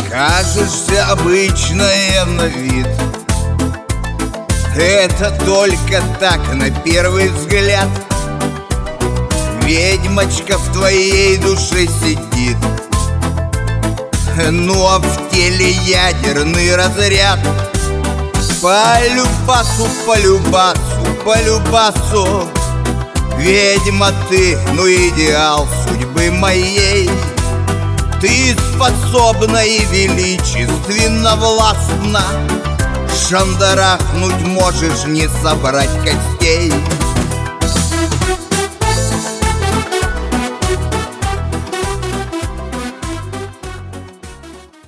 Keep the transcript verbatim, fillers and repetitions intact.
Кажешься обычная на вид. Это только так, на первый взгляд. Ведьмочка в твоей душе сидит, ну а в теле ядерный разряд. По любасу, по любасу, по любасу, ведьма ты, ну идеал судьбы моей. Ты способна и величественно властна, шандарахнуть можешь, не собрать костей.